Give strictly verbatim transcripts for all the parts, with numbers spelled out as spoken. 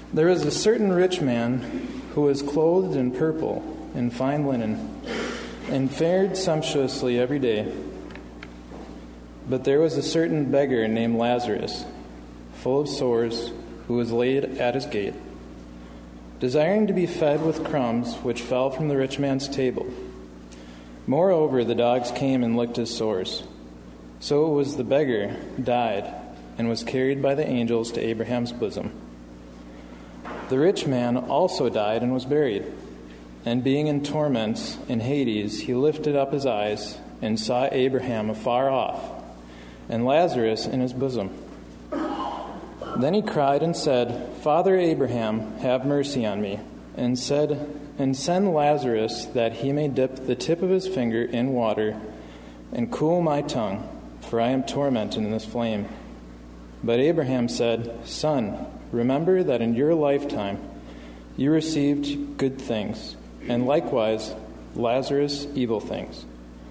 There was a certain rich man who was clothed in purple and fine linen, and fared sumptuously every day. But there was a certain beggar named Lazarus, full of sores, who was laid at his gate, desiring to be fed with crumbs which fell from the rich man's table. Moreover, the dogs came and licked his sores. So it was the beggar died and was carried by the angels to Abraham's bosom. The rich man also died and was buried. And being in torments in Hades, he lifted up his eyes and saw Abraham afar off, and Lazarus in his bosom. Then he cried and said, Father Abraham, have mercy on me, and said, and send Lazarus that he may dip the tip of his finger in water and cool my tongue, for I am tormented in this flame. But Abraham said, Son, remember that in your lifetime you received good things, and likewise Lazarus evil things.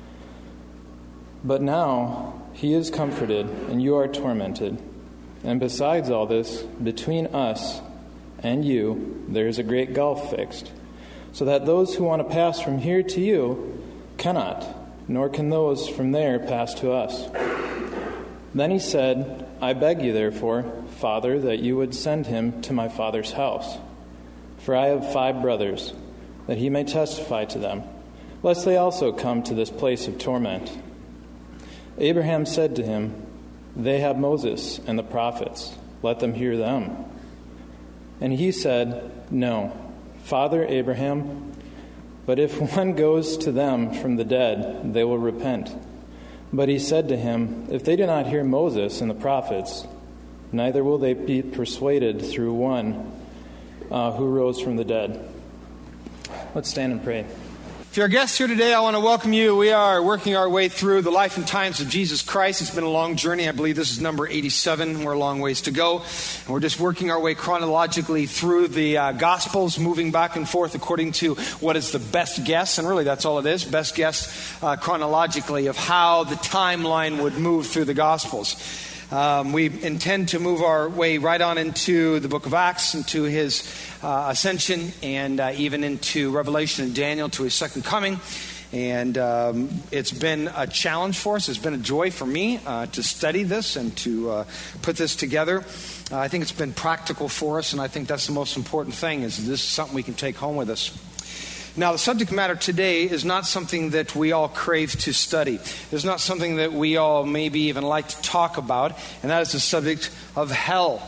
But now he is comforted, and you are tormented. And besides all this, between us and you there is a great gulf fixed, so that those who want to pass from here to you cannot, nor can those from there pass to us. Then he said, I beg you, therefore, Father, that you would send him to my father's house. For I have five brothers, that he may testify to them, lest they also come to this place of torment. Abraham said to him, They have Moses and the prophets. Let them hear them. And he said, No, Father Abraham, but if one goes to them from the dead, they will repent. But he said to him, If they do not hear Moses and the prophets, neither will they be persuaded through one uh, who rose from the dead. Let's stand and pray. If you're a guest here today, I want to welcome you. We are working our way through the life and times of Jesus Christ. It's been a long journey. I believe this is number eighty-seven. We're a long ways to go. And we're just working our way chronologically through the uh, Gospels, moving back and forth according to what is the best guess. And really, that's all it is, best guess uh, chronologically of how the timeline would move through the Gospels. Um, we intend to move our way right on into the book of Acts, into his uh, ascension, and uh, even into Revelation and Daniel, to his second coming. And um, it's been a challenge for us. It's been a joy for me uh, to study this and to uh, put this together. Uh, I think it's been practical for us, and I think that's the most important thing, is this is something we can take home with us. Now, the subject matter today is not something that we all crave to study. It's not something that we all maybe even like to talk about, and that is the subject of hell.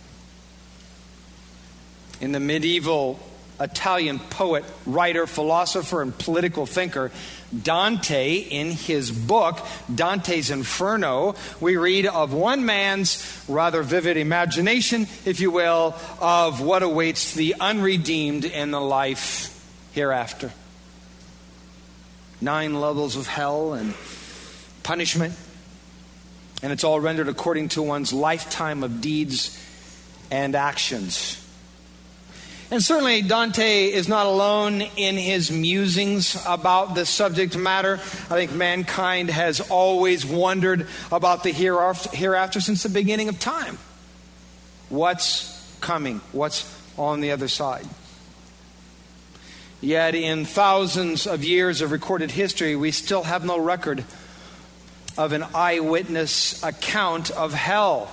In the medieval Italian poet, writer, philosopher, and political thinker, Dante, in his book, Dante's Inferno, we read of one man's rather vivid imagination, if you will, of what awaits the unredeemed in the life hereafter. Nine levels of hell and punishment, and it's all rendered according to one's lifetime of deeds and actions. And certainly Dante is not alone in his musings about this subject matter. I think mankind has always wondered about the hereafter since the beginning of time. What's coming? What's on the other side? Yet in thousands of years of recorded history, we still have no record of an eyewitness account of hell.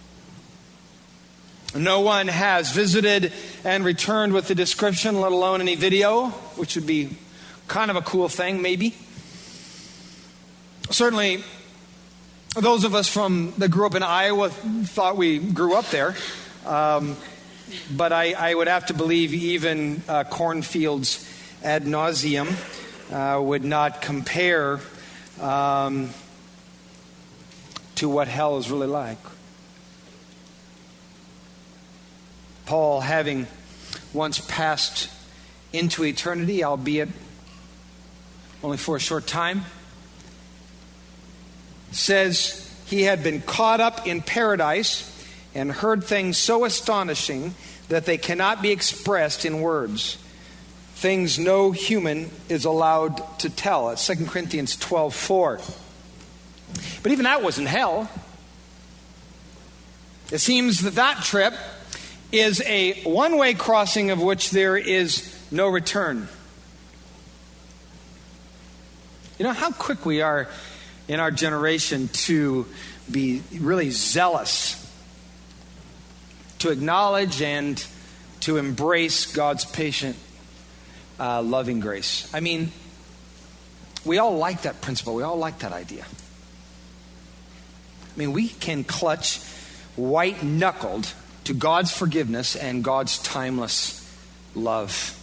No one has visited and returned with the description, let alone any video, which would be kind of a cool thing, maybe. Certainly, those of us from that grew up in Iowa thought we grew up there. Um, but I, I would have to believe even uh, cornfields ad nauseum uh, would not compare um, to what hell is really like. Paul, having once passed into eternity, albeit only for a short time, says he had been caught up in paradise and heard things so astonishing that they cannot be expressed in words. Things no human is allowed to tell. It's Second Corinthians twelve four. But even that wasn't hell. It seems that that trip is a one-way crossing of which there is no return. You know how quick we are in our generation to be really zealous, to acknowledge and to embrace God's patient, uh, loving grace. I mean, we all like that principle. We all like that idea. I mean, we can clutch white-knuckled to God's forgiveness and God's timeless love.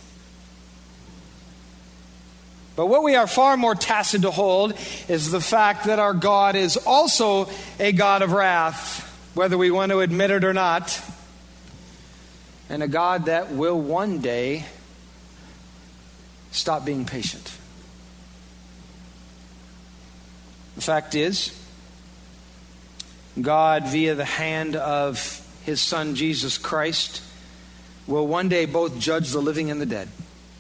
But what we are far more tacit to hold is the fact that our God is also a God of wrath, whether we want to admit it or not, and a God that will one day stop being patient. The fact is, God, via the hand of His Son, Jesus Christ, will one day both judge the living and the dead.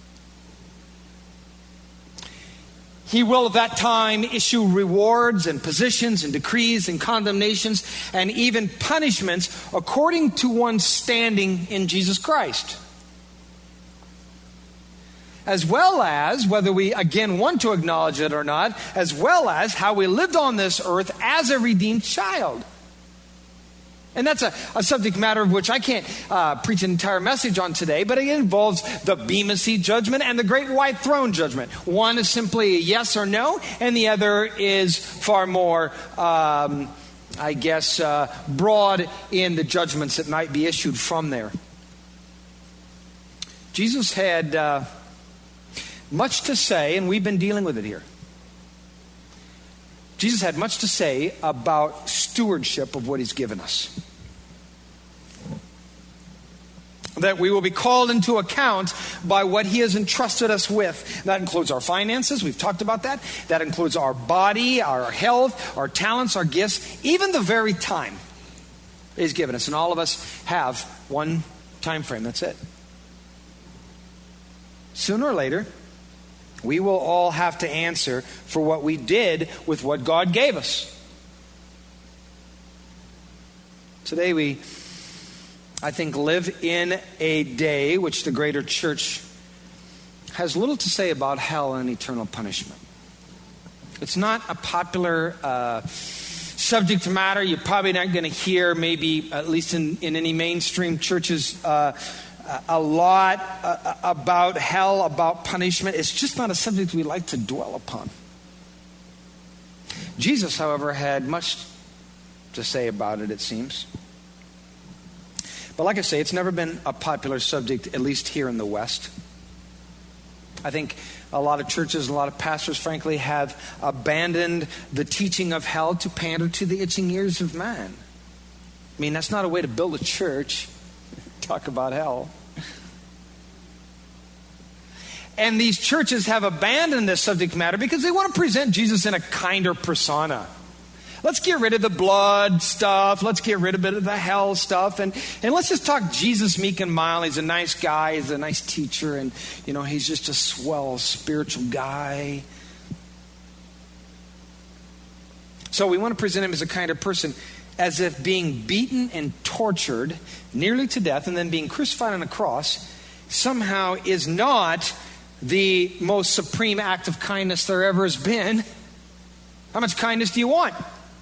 He will at that time issue rewards and positions and decrees and condemnations and even punishments according to one's standing in Jesus Christ. As well as, whether we again want to acknowledge it or not, as well as how we lived on this earth as a redeemed child. And that's a, a subject matter of which I can't uh, preach an entire message on today, but it involves the Bema Seat judgment and the Great White Throne judgment. One is simply a yes or no, and the other is far more, um, I guess, uh, broad in the judgments that might be issued from there. Jesus had uh, much to say, and we've been dealing with it here. Jesus had much to say about stewardship of what He's given us. That we will be called into account by what He has entrusted us with. That includes our finances. We've talked about that. That includes our body, our health, our talents, our gifts, even the very time He's given us. And all of us have one time frame. That's it. Sooner or later, we will all have to answer for what we did with what God gave us. Today we, I think, live in a day which the greater church has little to say about hell and eternal punishment. It's not a popular uh, subject matter. You're probably not going to hear, maybe at least in, in any mainstream churches, uh, a lot uh, about hell, about punishment. It's just not a subject we like to dwell upon. Jesus, however, had much to say about it, it seems. But like I say, it's never been a popular subject, at least here in the West. I think a lot of churches and a lot of pastors, frankly, have abandoned the teaching of hell to pander to the itching ears of man. I mean, that's not a way to build a church. Talk about hell. And these churches have abandoned this subject matter because they want to present Jesus in a kinder persona. Let's get rid of the blood stuff. Let's get rid of a bit of the hell stuff. And, and let's just talk Jesus meek and mild. He's a nice guy. He's a nice teacher. And, you know, he's just a swell spiritual guy. So we want to present him as a kinder person, as if being beaten and tortured nearly to death and then being crucified on a cross somehow is not the most supreme act of kindness there ever has been. How much kindness do you want?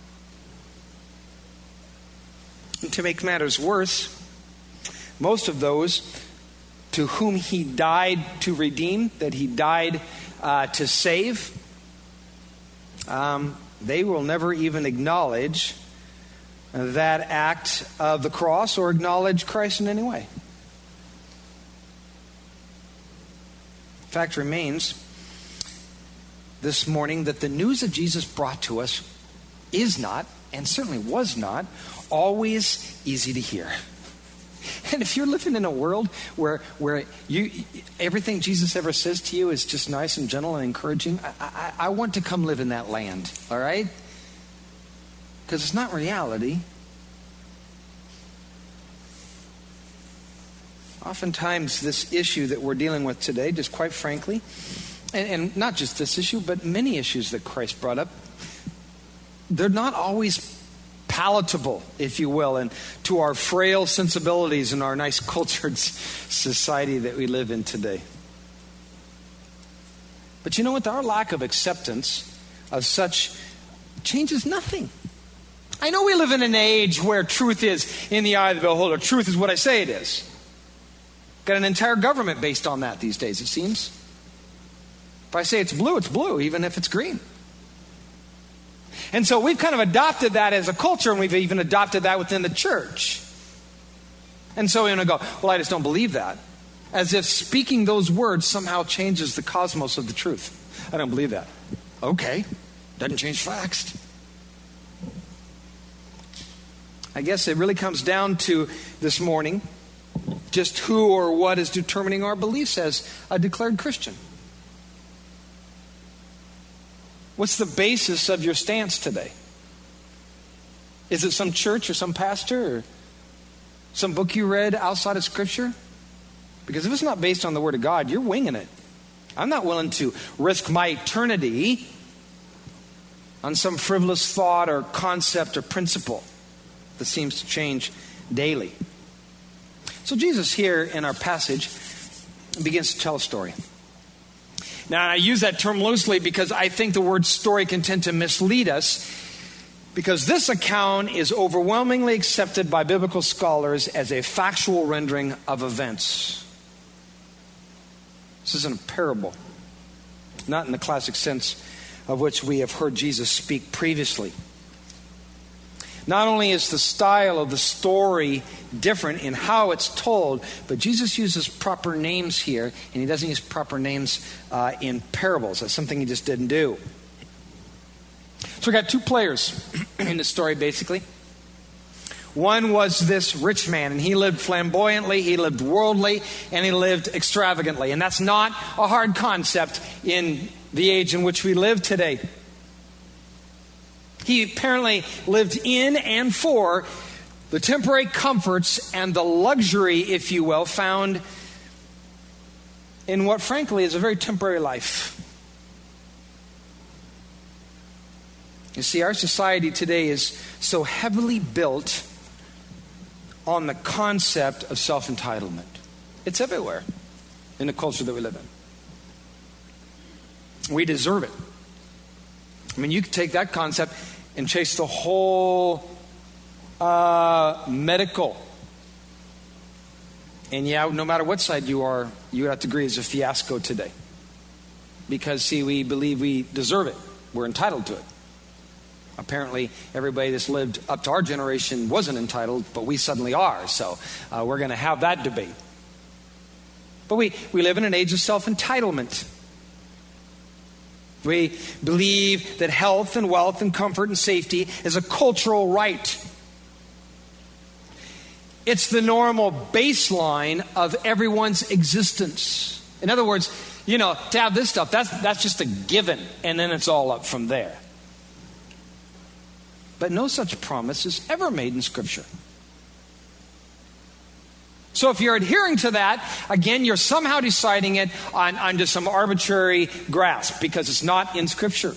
And to make matters worse, most of those to whom He died to redeem, that He died uh, to save, um, they will never even acknowledge that act of the cross or acknowledge Christ in any way. Fact remains this morning that the news that Jesus brought to us is not, and certainly was not, always easy to hear. And if you're living in a world where where you everything Jesus ever says to you is just nice and gentle and encouraging, I, I, I want to come live in that land, all right? Because it's not reality. Oftentimes this issue that we're dealing with today, just quite frankly, and, and not just this issue, but many issues that Christ brought up, they're not always palatable, if you will, and to our frail sensibilities and our nice cultured society that we live in today. But you know what? Our lack of acceptance of such changes nothing. I know we live in an age where truth is in the eye of the beholder. Truth is what I say it is. Got an entire government based on that these days, it seems. If I say it's blue, it's blue, even if it's green. And so we've kind of adopted that as a culture, and we've even adopted that within the church. And so we're going to go, well, I just don't believe that. As if speaking those words somehow changes the cosmos of the truth. I don't believe that. Okay, doesn't change facts. I guess it really comes down to this morning just who or what is determining our beliefs as a declared Christian. What's the basis of your stance today? Is it some church or some pastor or some book you read outside of Scripture? Because if it's not based on the Word of God, you're winging it. I'm not willing to risk my eternity on some frivolous thought or concept or principle that seems to change daily. So Jesus here in our passage begins to tell a story. Now, I use that term loosely because I think the word story can tend to mislead us, because this account is overwhelmingly accepted by biblical scholars as a factual rendering of events. This isn't a parable, not in the classic sense of which we have heard Jesus speak previously. Not only is the style of the story different in how it's told, but Jesus uses proper names here, and he doesn't use proper names uh, in parables. That's something he just didn't do. So we got two players in the story, basically. One was this rich man, and he lived flamboyantly, he lived worldly, and he lived extravagantly. And that's not a hard concept in the age in which we live today. He apparently lived in and for the temporary comforts and the luxury, if you will, found in what frankly is a very temporary life. You see, our society today is so heavily built on the concept of self-entitlement. It's everywhere in the culture that we live in. We deserve it. I mean, you could take that concept and chase the whole uh, medical. And yeah, no matter what side you are, you have to agree it's a fiasco today. Because, see, we believe we deserve it. We're entitled to it. Apparently, everybody that's lived up to our generation wasn't entitled, but we suddenly are. So uh, we're going to have that debate. But we, we live in an age of self-entitlement. We believe that health and wealth and comfort and safety is a cultural right. It's the normal baseline of everyone's existence. In other words, you know, to have this stuff, that's, that's just a given, and then it's all up from there. But no such promise is ever made in Scripture. So if you're adhering to that, again, you're somehow deciding it on, on just some arbitrary grasp because it's not in Scripture.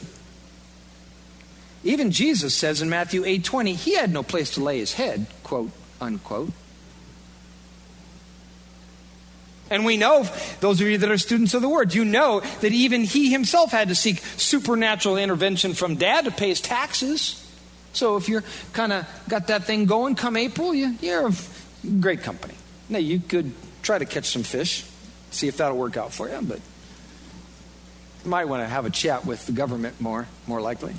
Even Jesus says in Matthew eight twenty, he had no place to lay his head, quote, unquote. And we know, those of you that are students of the Word, you know that even he himself had to seek supernatural intervention from Dad to pay his taxes. So if you're kind of got that thing going come April, you, you're a great company. Now, you could try to catch some fish, see if that'll work out for you, but you might want to have a chat with the government more, more likely.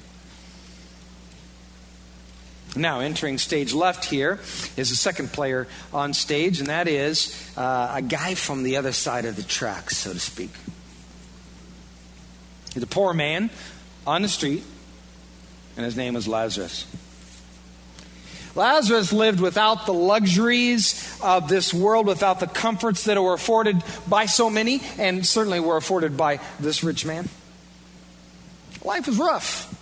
Now, entering stage left here is the second player on stage, and that is uh, a guy from the other side of the tracks, so to speak. He's a poor man on the street, and his name was Lazarus. Lazarus lived without the luxuries of this world, without the comforts that were afforded by so many, and certainly were afforded by this rich man. Life was rough.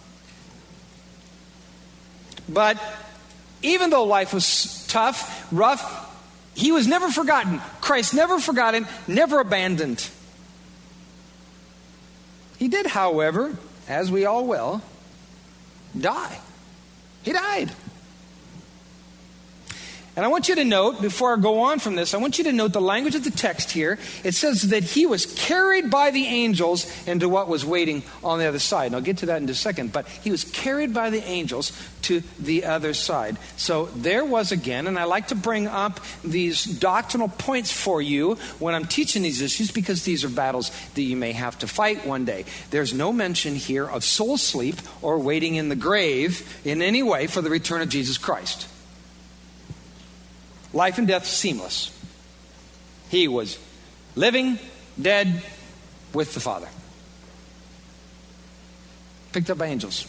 But even though life was tough, rough, he was never forgotten. Christ never forgot him, never abandoned. He did, however, as we all will, die. He died. And I want you to note, before I go on from this, I want you to note the language of the text here. It says that he was carried by the angels into what was waiting on the other side. And I'll get to that in just a second. But he was carried by the angels to the other side. So there was again, and I like to bring up these doctrinal points for you when I'm teaching these issues, because these are battles that you may have to fight one day. There's no mention here of soul sleep or waiting in the grave in any way for the return of Jesus Christ. Life and death seamless. He was living, dead, with the Father. Picked up by angels.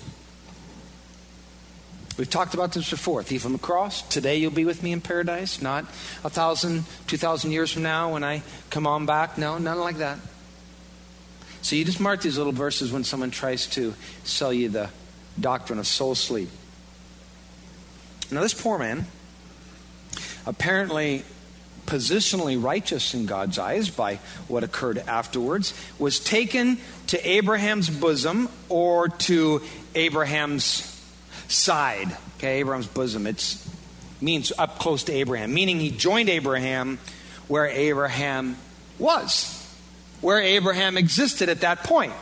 We've talked about this before. Thief on the cross. Today you'll be with me in paradise. Not a thousand, two thousand years from now when I come on back. No, nothing like that. So you just mark these little verses when someone tries to sell you the doctrine of soul sleep. Now this poor man, apparently positionally righteous in God's eyes by what occurred afterwards, was taken to Abraham's bosom, or to Abraham's side. Okay, Abraham's bosom. It means up close to Abraham, meaning he joined Abraham where Abraham was, where Abraham existed at that point.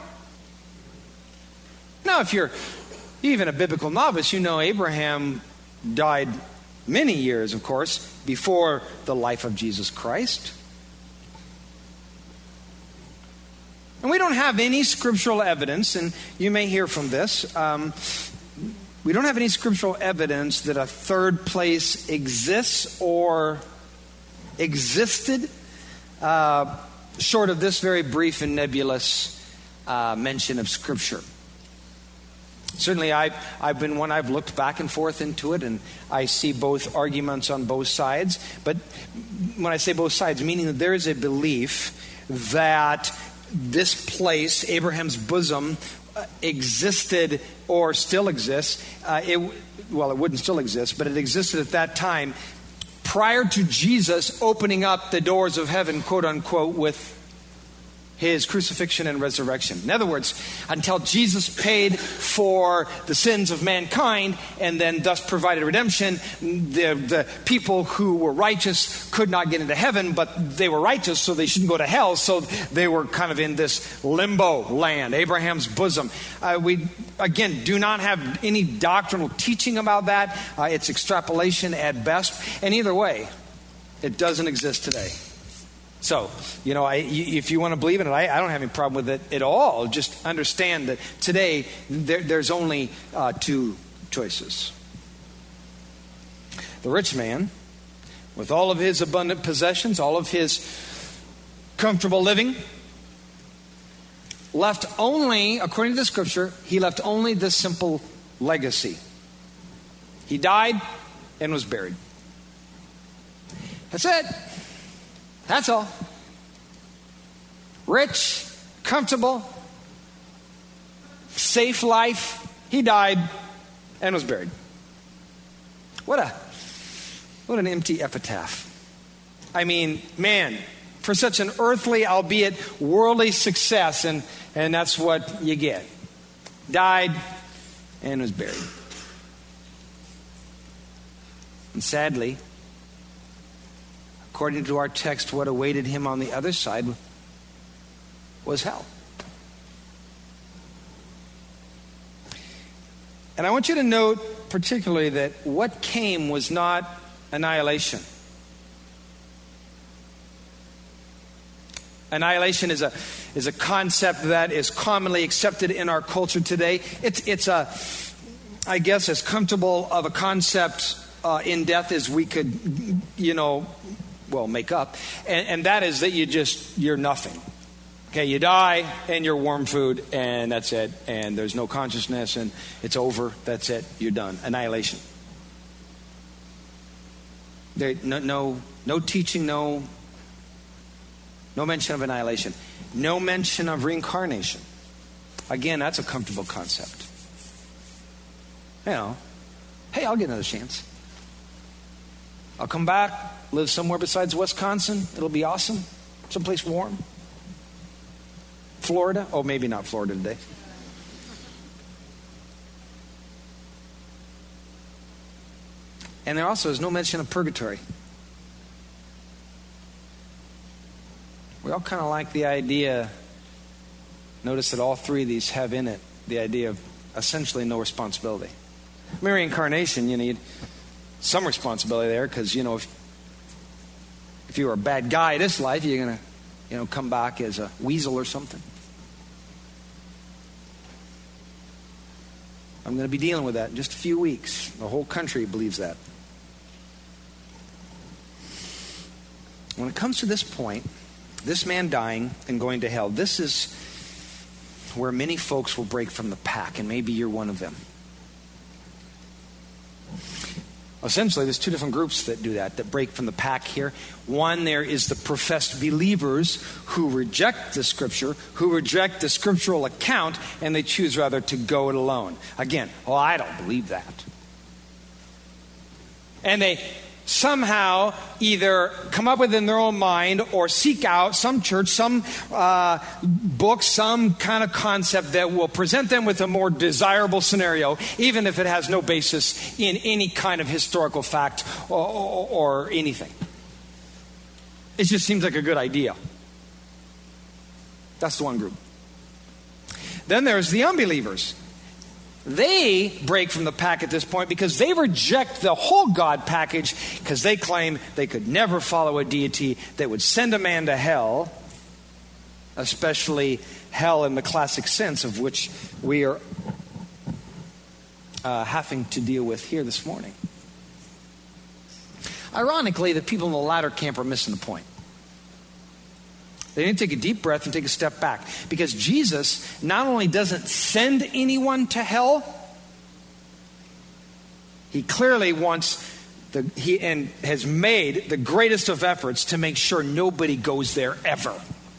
Now, if you're even a biblical novice, you know Abraham died many years, of course, before the life of Jesus Christ. And we don't have any scriptural evidence, and you may hear from this, um, we don't have any scriptural evidence that a third place exists or existed, uh, short of this very brief and nebulous uh, mention of Scripture. Certainly, I've, I've been one, I've looked back and forth into it, and I see both arguments on both sides. But when I say both sides, meaning that there is a belief that this place, Abraham's bosom, uh, existed or still exists. Uh, it, well, it wouldn't still exist, but it existed at that time prior to Jesus opening up the doors of heaven, quote unquote, with his crucifixion and resurrection. In other words, until Jesus paid for the sins of mankind and then thus provided redemption, the, the people who were righteous could not get into heaven, but they were righteous, so they shouldn't go to hell. So they were kind of in this limbo land, Abraham's bosom. Uh, we, again, do not have any doctrinal teaching about that. Uh, it's extrapolation at best. And either way, it doesn't exist today. So, you know, I, if you want to believe in it, I, I don't have any problem with it at all. Just understand that today there, there's only uh, two choices. The rich man, with all of his abundant possessions, all of his comfortable living, left only, according to the Scripture, he left only this simple legacy. He died and was buried. That's it. That's all. Rich, comfortable, safe life. He died and was buried. What a what an empty epitaph. I mean, man, for such an earthly, albeit worldly success, and, and that's what you get. Died and was buried. And sadly, according to our text, what awaited him on the other side was hell. And I want you to note particularly that what came was not annihilation. Annihilation is a is a concept that is commonly accepted in our culture today. It's it's a, I guess, as comfortable of a concept uh, in death as we could, you know, well, make up, and, and that is that you just, you're nothing. Okay, you die, and you're worm food, and that's it, and there's no consciousness, and it's over, that's it, you're done. Annihilation. There, no, no, no teaching, no, no mention of annihilation. No mention of reincarnation. Again, that's a comfortable concept. You know, hey, I'll get another chance. I'll come back, live somewhere besides Wisconsin. It'll be awesome. Someplace warm. Florida. Oh, maybe not Florida today. And there also is no mention of purgatory. We all kind of like the idea, notice that all three of these have in it the idea of essentially no responsibility. I mean, reincarnation, you need some responsibility there because, you know, if, if you were a bad guy this life, you're going to, you know, come back as a weasel or something. I'm going to be dealing with that in just a few weeks. The whole country believes that. When it comes to this point, this man dying and going to hell, this is where many folks will break from the pack, and maybe you're one of them. Essentially, there's two different groups that do that, that break from the pack here. One, there is the professed believers who reject the Scripture, who reject the scriptural account, and they choose rather to go it alone. Again, oh, I don't believe that. And they somehow either come up with in their own mind or seek out some church, some uh, book, some kind of concept that will present them with a more desirable scenario, even if it has no basis in any kind of historical fact or, or, or anything. It just seems like a good idea. That's the one group. Then there's the unbelievers. They break from the pack at this point because they reject the whole God package because they claim they could never follow a deity that would send a man to hell, especially hell in the classic sense of which we are uh, having to deal with here this morning. Ironically, the people in the latter camp are missing the point. They didn't take a deep breath and take a step back. Because Jesus not only doesn't send anyone to hell, he clearly wants, the, he and has made the greatest of efforts to make sure nobody goes there ever.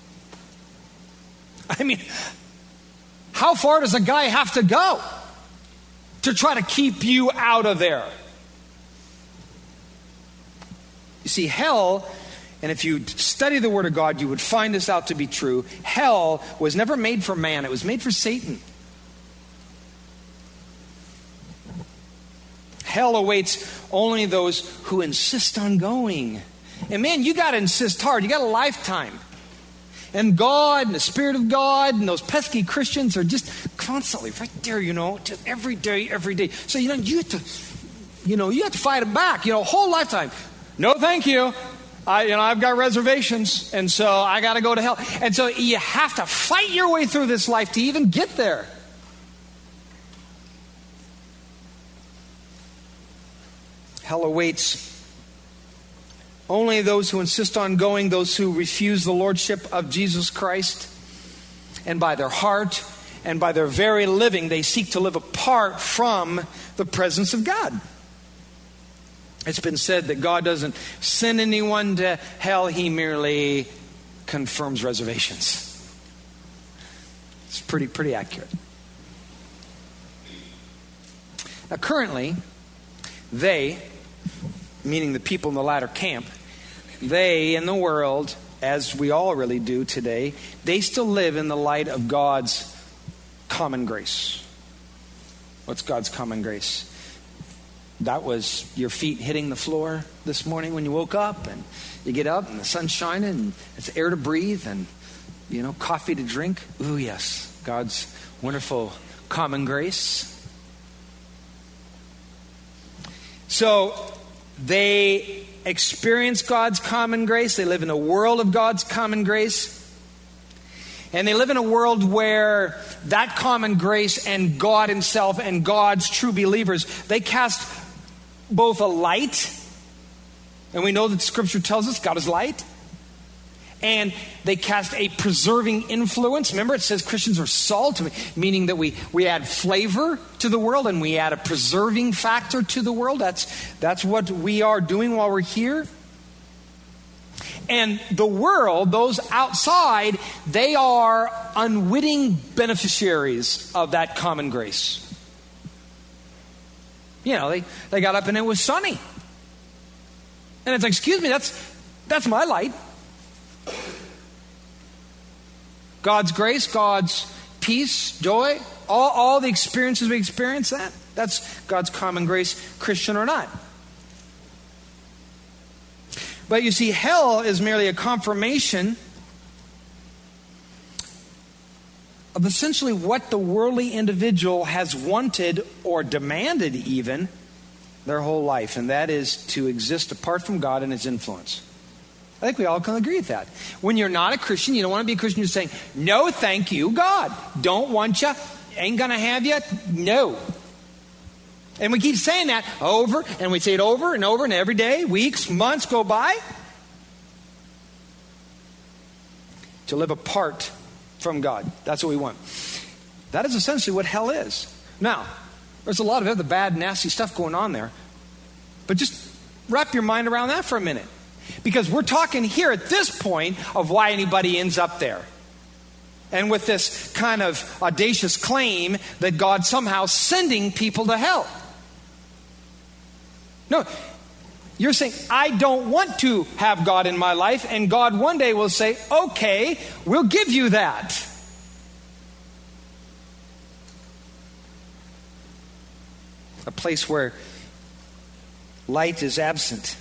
I mean, how far does a guy have to go to try to keep you out of there? You see, hell... And if you study the Word of God, you would find this out to be true. Hell was never made for man. It was made for Satan. Hell awaits only those who insist on going. And man, you got to insist hard. You got a lifetime. And God and the Spirit of God and those pesky Christians are just constantly right there, you know, just every day, every day. So, you know, you have to, you know, you have to fight them back, you know, whole lifetime. No, thank you. I, you know, I've got reservations, and so I got to go to hell. And so you have to fight your way through this life to even get there. Hell awaits only those who insist on going, those who refuse the lordship of Jesus Christ. And by their heart and by their very living, they seek to live apart from the presence of God. It's been said that God doesn't send anyone to hell, he merely confirms reservations. It's pretty, pretty accurate. Now currently, they, meaning the people in the latter camp, they in the world, as we all really do today, they still live in the light of God's common grace. What's God's common grace? That was your feet hitting the floor this morning when you woke up, and you get up and the sun's shining and it's air to breathe and, you know, coffee to drink. Ooh, yes, God's wonderful common grace. So they experience God's common grace. They live in a world of God's common grace. And they live in a world where that common grace and God himself and God's true believers, they cast both a light, and we know that Scripture tells us God is light, and they cast a preserving influence. Remember, it says Christians are salt, meaning that we, we add flavor to the world and we add a preserving factor to the world. That's, that's what we are doing while we're here. And the world, those outside, they are unwitting beneficiaries of that common grace. You know, they, they got up and it was sunny. And it's like, excuse me, that's that's my light. God's grace, God's peace, joy, all, all the experiences we experience, that that's God's common grace, Christian or not. But you see, hell is merely a confirmation of essentially what the worldly individual has wanted or demanded even their whole life, and that is to exist apart from God and His influence. I think we all can agree with that. When you're not a Christian, you don't want to be a Christian, you're saying, no, thank you, God. Don't want you. Ain't going to have you. No. And we keep saying that over, and we say it over and over, and every day, weeks, months go by. To live apart from God. That's what we want. That is essentially what hell is. Now, there's a lot of other bad, nasty stuff going on there. But just wrap your mind around that for a minute. Because we're talking here at this point of why anybody ends up there. And with this kind of audacious claim that God's somehow sending people to hell. No, you're saying, I don't want to have God in my life, and God one day will say, okay, we'll give you that. A place where light is absent.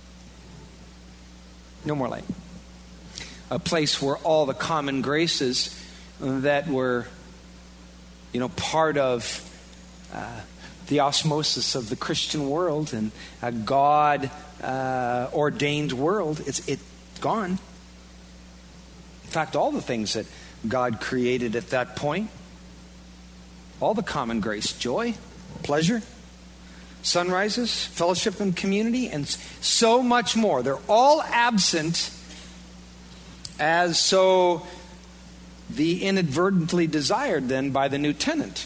No more light. A place where all the common graces that were, you know, part of uh, the osmosis of the Christian world and a God uh, ordained world, it's it gone. In fact, all the things that God created at that point, all the common grace, joy, pleasure, sunrises, fellowship and community, and so much more. They're all absent as so the inadvertently desired then by the new tenant.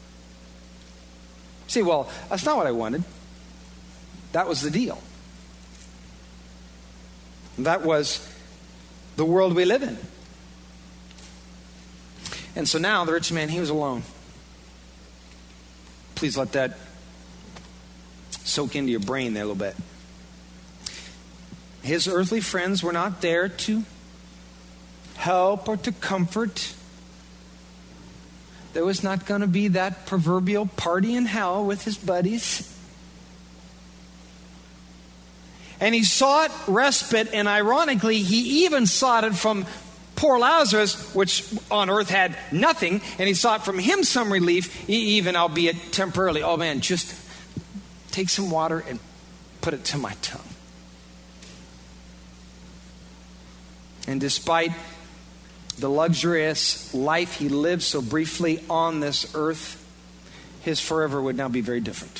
See, well, that's not what I wanted. That was the deal. That was the world we live in. And so now the rich man, he was alone. Please let that soak into your brain there a little bit. His earthly friends were not there to help or to comfort. There was not going to be that proverbial party in hell with his buddies. And he sought respite, and ironically, he even sought it from poor Lazarus, which on earth had nothing, and he sought from him some relief, even albeit temporarily. Oh man, just take some water and put it to my tongue. And despite the luxurious life he lived so briefly on this earth, his forever would now be very different.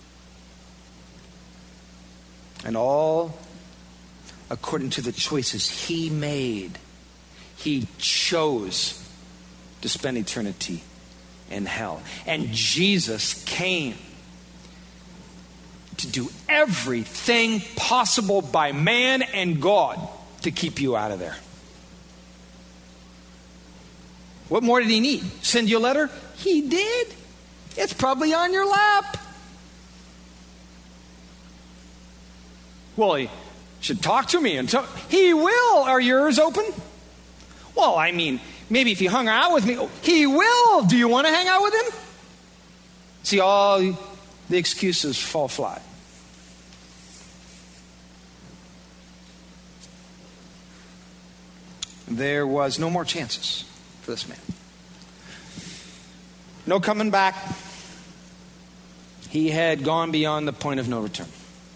And all according to the choices he made. He chose to spend eternity in hell. And Jesus came to do everything possible by man and God to keep you out of there. What more did he need? Send you a letter? He did. It's probably on your lap. Well, he should talk to me and tell. He will. Are yours open? Well, I mean, maybe if he hung out with me, he will. Do you want to hang out with him? See, all the excuses fall flat. There was no more chances for this man. No coming back. He had gone beyond the point of no return.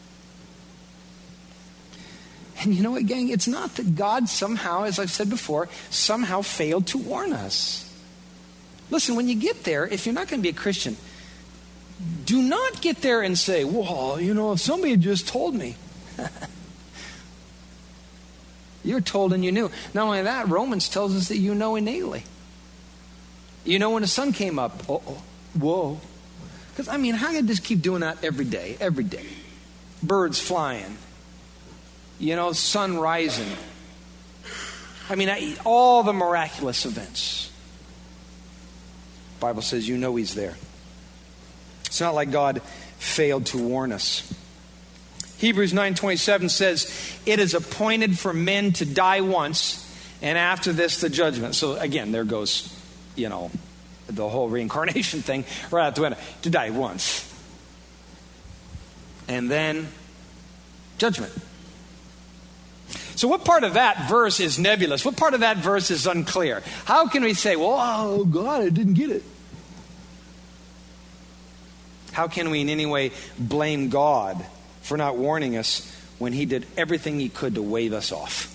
And you know what, gang? It's not that God somehow, as I've said before, somehow failed to warn us. Listen, when you get there, if you're not going to be a Christian, do not get there and say, well, you know, if somebody had just told me. You're told and you knew. Not only that, Romans tells us that you know innately. You know when the sun came up. Uh-oh. Whoa. Because, I mean, how can you just keep doing that every day, every day? Birds flying. You know, sun rising. I mean, I, all the miraculous events. The Bible says you know he's there. It's not like God failed to warn us. Hebrews nine twenty-seven says, it is appointed for men to die once, and after this the judgment. So again, there goes, you know, the whole reincarnation thing right out the window. To die once. And then judgment. So what part of that verse is nebulous? What part of that verse is unclear? How can we say, well, oh God, I didn't get it? How can we in any way blame God for not warning us when he did everything he could to wave us off?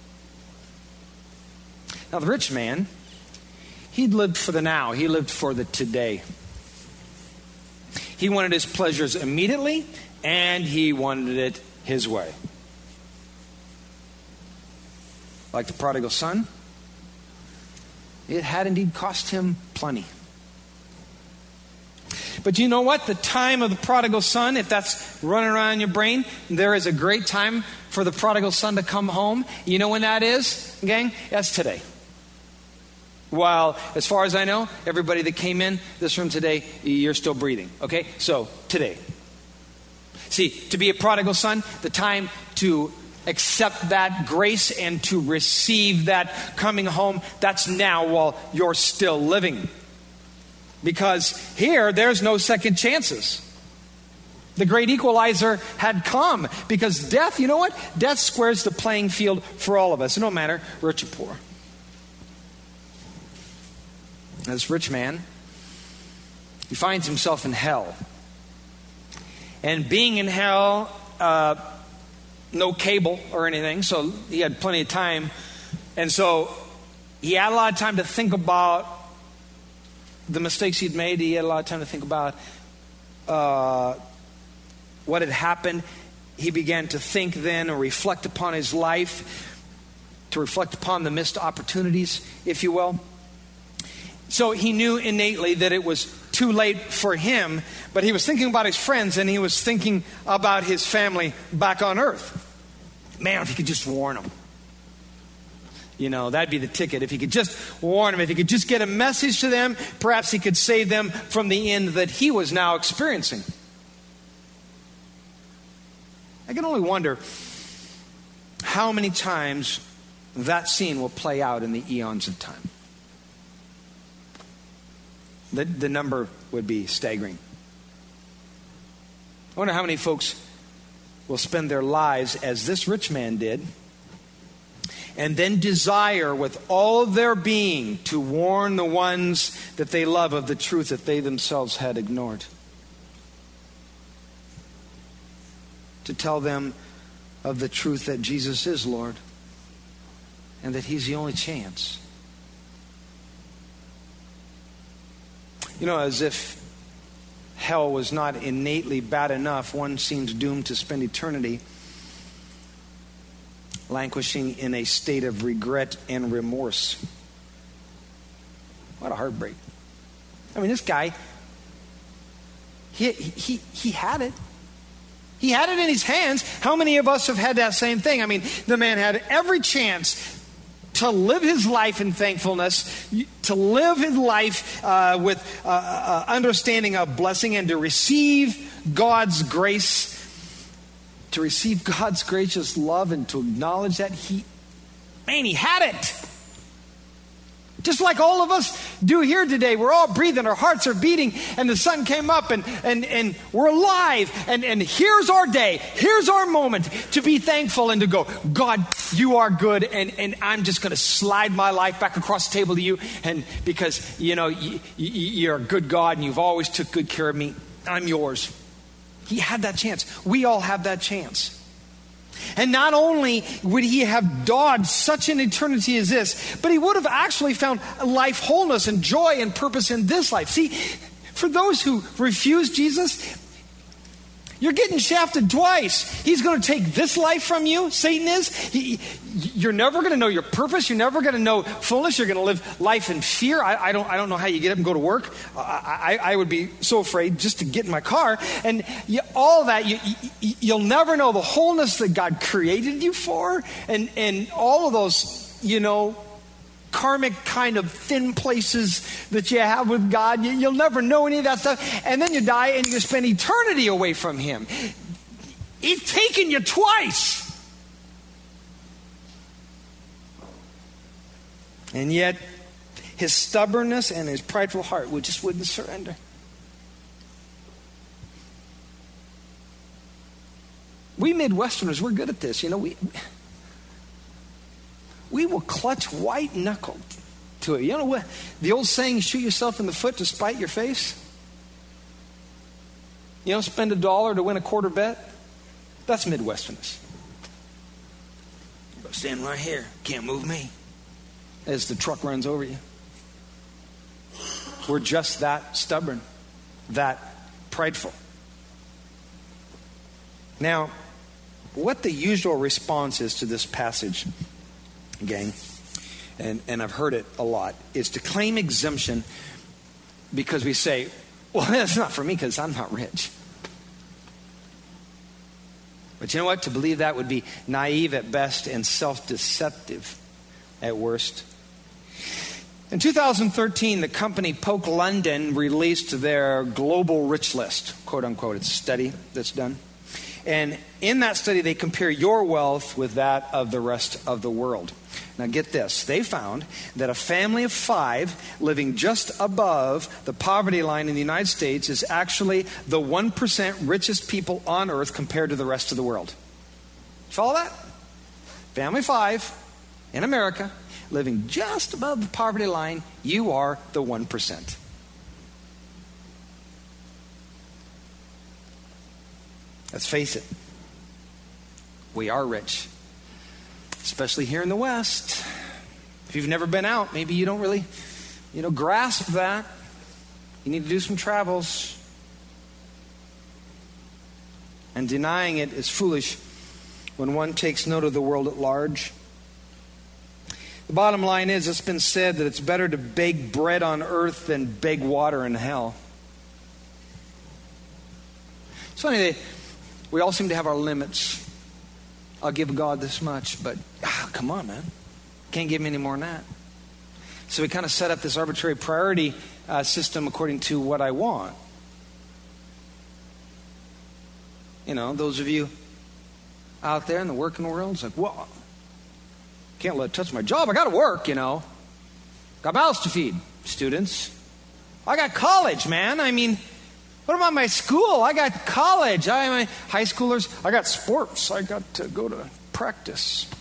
Now the rich man, he lived for the now. He lived for the today. He wanted his pleasures immediately, and he wanted it his way. Like the prodigal son, it had indeed cost him plenty. But you know what? The time of the prodigal son, if that's running around in your brain, there is a great time for the prodigal son to come home. You know when that is, gang? That's today. While, as far as I know, everybody that came in this room today, you're still breathing. Okay? So, today. See, to be a prodigal son, the time to accept that grace and to receive that coming home, that's now while you're still living. Because here, there's no second chances. The great equalizer had come because death, you know what? Death squares the playing field for all of us. It don't matter, rich or poor. This rich man, he finds himself in hell. And being in hell, uh, no cable or anything, so he had plenty of time. And so he had a lot of time to think about the mistakes he'd made. He had a lot of time to think about uh, what had happened. He began to think then and reflect upon his life, to reflect upon the missed opportunities, if you will. So he knew innately that it was too late for him, but he was thinking about his friends and he was thinking about his family back on earth. Man, if he could just warn them. You know, that'd be the ticket. If he could just warn them, if he could just get a message to them, perhaps he could save them from the end that he was now experiencing. I can only wonder how many times that scene will play out in the eons of time. The, the number would be staggering. I wonder how many folks will spend their lives as this rich man did, and then desire with all of their being to warn the ones that they love of the truth that they themselves had ignored. To tell them of the truth that Jesus is Lord and that He's the only chance. You know, as if hell was not innately bad enough, one seems doomed to spend eternity languishing in a state of regret and remorse. What a heartbreak. I mean, this guy, he, he, he had it. He had it in his hands. How many of us have had that same thing? I mean, the man had every chance to live his life in thankfulness, to live his life uh, with uh, uh, understanding of blessing, and to receive God's grace, to receive God's gracious love, and to acknowledge that he, man, he had it. Just like all of us do here today. We're all breathing, our hearts are beating, and the sun came up, and, and, and we're alive. And, and here's our day. Here's our moment to be thankful and to go, God, you are good, and, and I'm just going to slide my life back across the table to you. And because, you know, you, you, you're a good God, and you've always took good care of me. I'm yours. He had that chance. We all have that chance. And not only would he have dodged such an eternity as this, but he would have actually found life wholeness and joy and purpose in this life. See, for those who refuse Jesus, you're getting shafted twice. He's going to take this life from you, Satan is. He, you're never going to know your purpose. You're never going to know fullness. You're going to live life in fear. I, I, don't, I don't know how you get up and go to work. I, I, I would be so afraid just to get in my car. And you, all that, you, you, you'll never know the wholeness that God created you for. And, and all of those, you know, karmic kind of thin places that you have with God. You, you'll never know any of that stuff. And then you die and you spend eternity away from Him. He's taken you twice. And yet, his stubbornness and his prideful heart would just wouldn't surrender. We Midwesterners, we're good at this. You know, we we will clutch white-knuckled to it. You know what? The old saying, shoot yourself in the foot to spite your face. You know, spend a dollar to win a quarter bet. That's Midwesterners. But stand right here. Can't move me. As the truck runs over you. We're just that stubborn, that prideful. Now, what the usual response is to this passage, gang, and, and I've heard it a lot, is to claim exemption because we say, well, that's not for me because I'm not rich. But you know what? To believe that would be naive at best and self-deceptive at worst. In two thousand thirteen, the company Polk London released their global rich list, quote unquote. It's a study that's done. And in that study, they compare your wealth with that of the rest of the world. Now get this. They found that a family of five living just above the poverty line in the United States is actually the one percent richest people on earth compared to the rest of the world. Follow that? Family five in America living just above the poverty line, you are the one percent. Let's face it. We are rich. Especially here in the West. If you've never been out, maybe you don't really, you know, grasp that. You need to do some travels. And denying it is foolish when one takes note of the world at large. The bottom line is, it's been said that it's better to bake bread on earth than beg water in hell. It's funny that we all seem to have our limits. I'll give God this much, but ah, come on, man. Can't give me any more than that. So we kind of set up this arbitrary priority uh, system according to what I want. You know, those of you out there in the working world, it's like, well, can't let it touch my job. I got to work, you know. Got mouths to feed, students. I got college, man. I mean, what about my school? I got college. I my high schoolers. I got sports. I got to go to practice.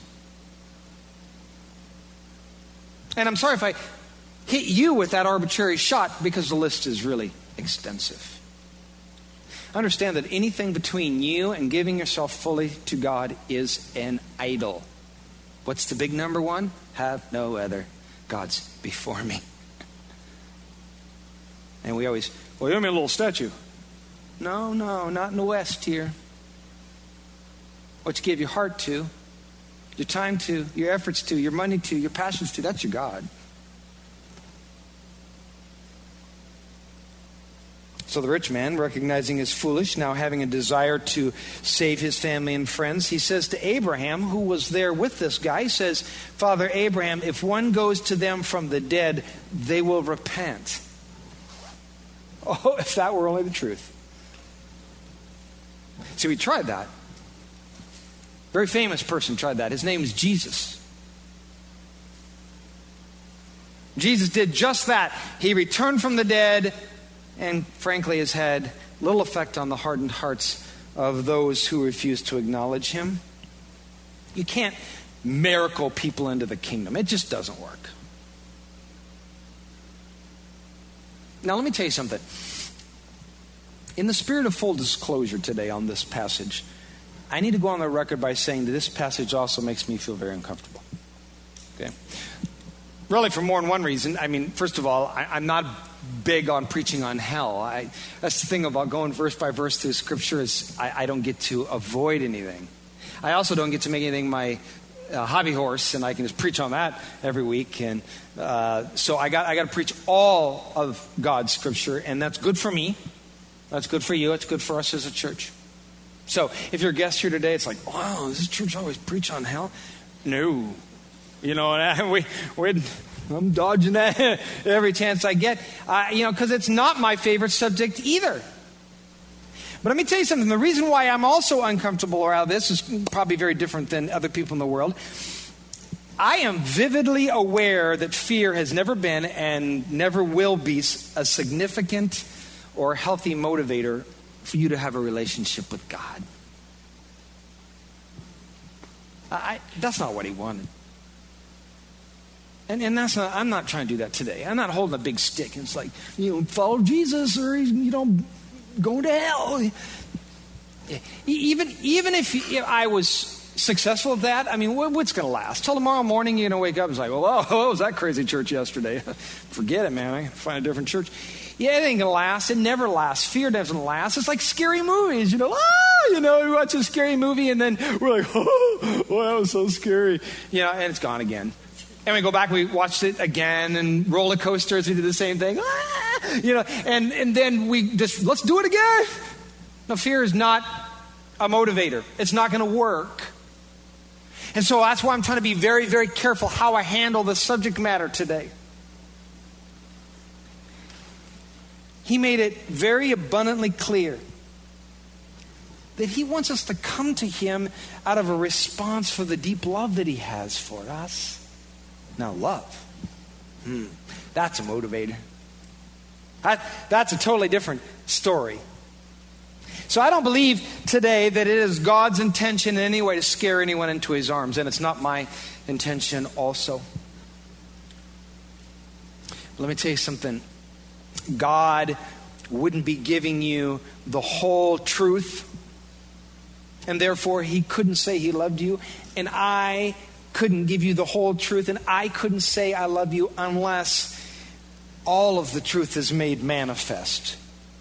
And I'm sorry if I hit you with that arbitrary shot because the list is really extensive. Understand that anything between you and giving yourself fully to God is an idol. What's the big number one? Have no other gods before me. And we always, well, you're me a little statue. No, no, not in the West here. What you give your heart to, your time to, your efforts to, your money to, your passions to, that's your God. So the rich man, recognizing his foolish, now having a desire to save his family and friends, he says to Abraham, who was there with this guy, he says, Father Abraham, if one goes to them from the dead, they will repent. Oh, if that were only the truth. See, we tried that. Very famous person tried that. His name is Jesus. Jesus did just that. He returned from the dead and frankly has had little effect on the hardened hearts of those who refuse to acknowledge him. You can't miracle people into the kingdom. It just doesn't work. Now let me tell you something. In the spirit of full disclosure today on this passage, I need to go on the record by saying that this passage also makes me feel very uncomfortable. Okay? Really for more than one reason. I mean, first of all, I, I'm not big on preaching on hell. I, that's the thing about going verse by verse through Scripture is I, I don't get to avoid anything. I also don't get to make anything my uh, hobby horse, and I can just preach on that every week. And uh, so I got I got to preach all of God's Scripture, and that's good for me. That's good for you. It's good for us as a church. So if you're a guest here today, it's like, wow, does this church always preach on hell? No. You know, and we, we, I'm dodging that every chance I get, uh, you know, because it's not my favorite subject either. But let me tell you something. The reason why I'm also uncomfortable around this is probably very different than other people in the world. I am vividly aware that fear has never been and never will be a significant or healthy motivator for you to have a relationship with God. I, that's not what he wanted. And, and that's not, I'm not trying to do that today. I'm not holding a big stick. It's like, you know, follow Jesus or, you know, go to hell. Even, even if, if I was successful at that, I mean, what, what's going to last? Till tomorrow morning, you're going to wake up and it's like, well, oh, what was that crazy church yesterday? Forget it, man. I can find a different church. Yeah, it ain't going to last. It never lasts. Fear doesn't last. It's like scary movies, you know. Ah, you know, we watch a scary movie and then we're like, oh, oh, that was so scary. You know, and it's gone again. And we go back, we watched it again, and roller coasters, we did the same thing. Ah, you know, and, and then we just, let's do it again. No, fear is not a motivator. It's not going to work. And so that's why I'm trying to be very, very careful how I handle the subject matter today. He made it very abundantly clear that he wants us to come to him out of a response for the deep love that he has for us. Now, love, hmm, that's a motivator. That, that's a totally different story. So I don't believe today that it is God's intention in any way to scare anyone into his arms, and it's not my intention also. Let me tell you something. God wouldn't be giving you the whole truth, and therefore he couldn't say he loved you, and I couldn't give you the whole truth, and I couldn't say I love you unless all of the truth is made manifest.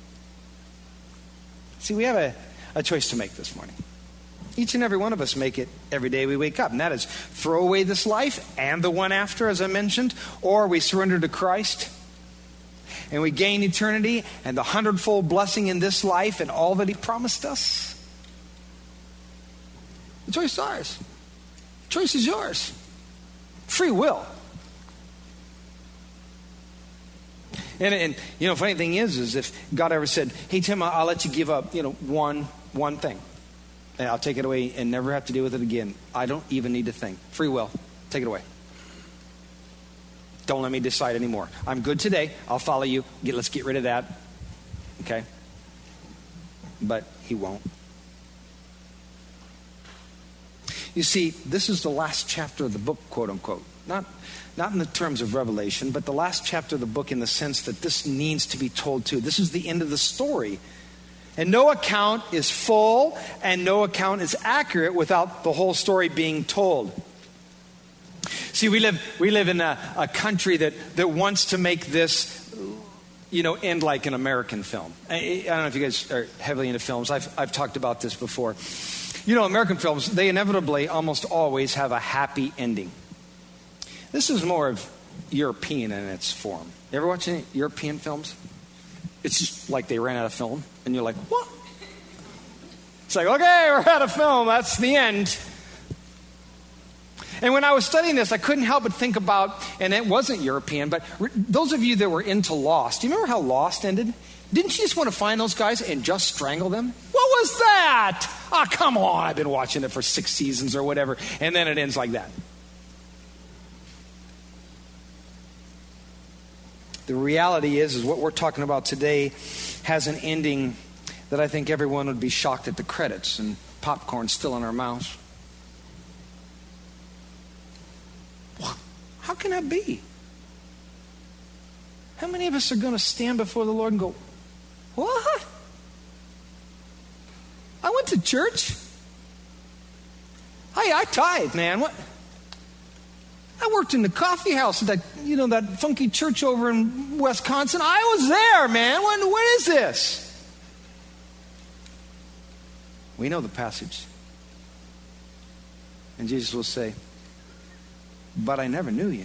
See, we have a, a choice to make this morning. Each and every one of us make it every day we wake up, and that is throw away this life and the one after, as I mentioned, or we surrender to Christ and we gain eternity and the hundredfold blessing in this life and all that he promised us. The choice is ours. The choice is yours. Free will. And, and you know, funny thing is, is if God ever said, hey, Tim, I'll let you give up, you know, one, one thing. And I'll take it away and never have to deal with it again. I don't even need to think. Free will. Take it away. Don't let me decide anymore. I'm good today. I'll follow you. Get, let's get rid of that. Okay? But he won't. You see, this is the last chapter of the book, quote unquote. Not, not in the terms of Revelation, but the last chapter of the book in the sense that this needs to be told too. This is the end of the story. And no account is full and no account is accurate without the whole story being told. See, we live we live in a, a country that, that wants to make this, you know, end like an American film. I, I don't know if you guys are heavily into films. I've I've talked about this before. You know, American films, they inevitably almost always have a happy ending. This is more of European in its form. You ever watch any European films? It's just like they ran out of film, and you're like, what? It's like, okay, we're out of film. That's the end. And when I was studying this, I couldn't help but think about, and it wasn't European, but re- those of you that were into Lost, do you remember how Lost ended? Didn't you just want to find those guys and just strangle them? What was that? Oh, come on. I've been watching it for six seasons or whatever, and then it ends like that. The reality is, is what we're talking about today has an ending that I think everyone would be shocked at the credits and popcorn still in our mouths. How can that be? How many of us are going to stand before the Lord and go, what? I went to church. Hey, I tithe, man. What? I worked in the coffee house at that, you know, that funky church over in Wisconsin. I was there, man. When, what is this? We know the passage. And Jesus will say, but I never knew you.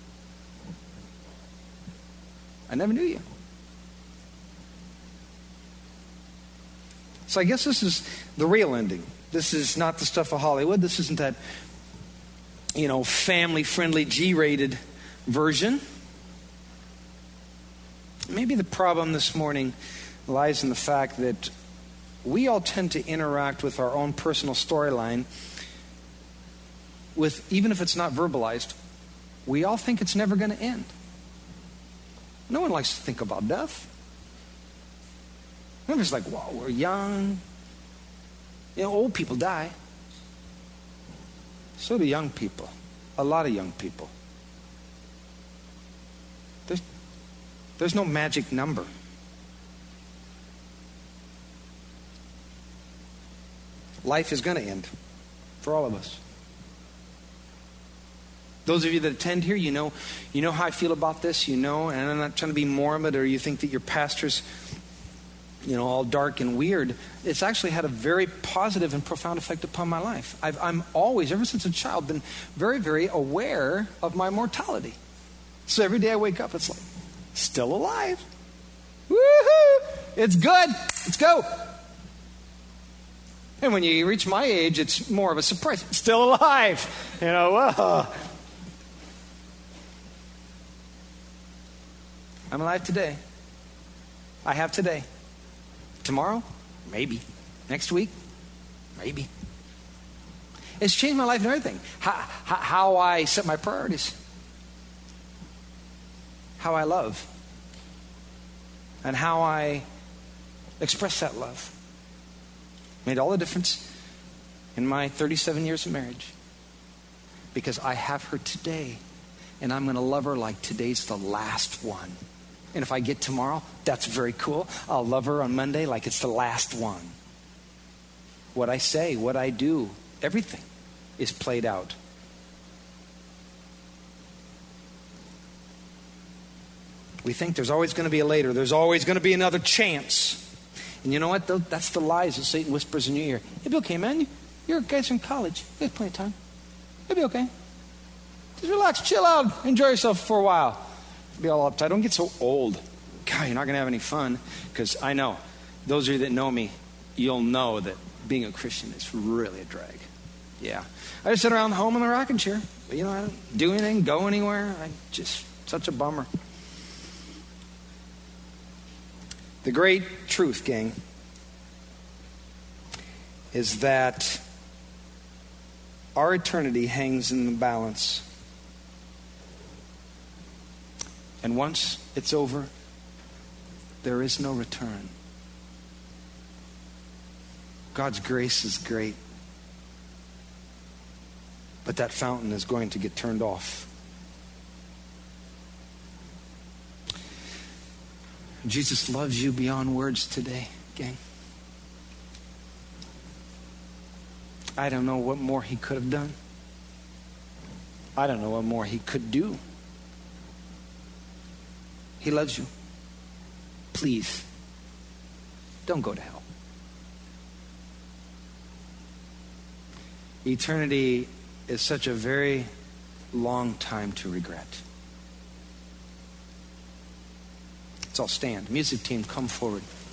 I never knew you. So I guess this is the real ending. This is not the stuff of Hollywood. This isn't that, you know, family-friendly G-rated version. Maybe the problem this morning lies in the fact that we all tend to interact with our own personal storyline with, even if it's not verbalized, we all think it's never going to end. No one likes to think about death. Everyone's like, well, we're young. You know, old people die. So do young people. A lot of young people. There's, there's no magic number. Life is going to end for all of us. Those of you that attend here, you know, you know how I feel about this. You know, and I'm not trying to be morbid, or you think that your pastor's, you know, all dark and weird. It's actually had a very positive and profound effect upon my life. I've, I'm always, ever since a child, been very, very aware of my mortality. So every day I wake up, it's like, still alive. Woohoo! It's good. Let's go. And when you reach my age, it's more of a surprise. Still alive. You know, whoa. I'm alive today. I have today. Tomorrow? Maybe. Next week? Maybe. It's changed my life and everything. How, how, how I set my priorities. How I love. And how I express that love. Made all the difference in my thirty-seven years of marriage. Because I have her today. And I'm going to love her like today's the last one. And if I get tomorrow, that's very cool. I'll love her on Monday like it's the last one. What I say, what I do, everything is played out. We think there's always going to be a later. There's always going to be another chance. And you know what? That's the lies that Satan whispers in your ear. It'll be okay, man. You're guys from college. You have plenty of time. It'll be okay. Just relax, chill out, enjoy yourself for a while. Be all uptight. Don't get so old. God, you're not going to have any fun. Because I know, those of you that know me, you'll know that being a Christian is really a drag. Yeah. I just sit around home in the rocking chair. You know, I don't do anything, go anywhere. I just, such a bummer. The great truth, gang, is that our eternity hangs in the balance. And once it's over, there is no return. God's grace is great. But that fountain is going to get turned off. Jesus loves you beyond words today, gang. I don't know what more he could have done. I don't know what more he could do. He loves you. Please, don't go to hell. Eternity is such a very long time to regret. Let's all stand. Music team, come forward.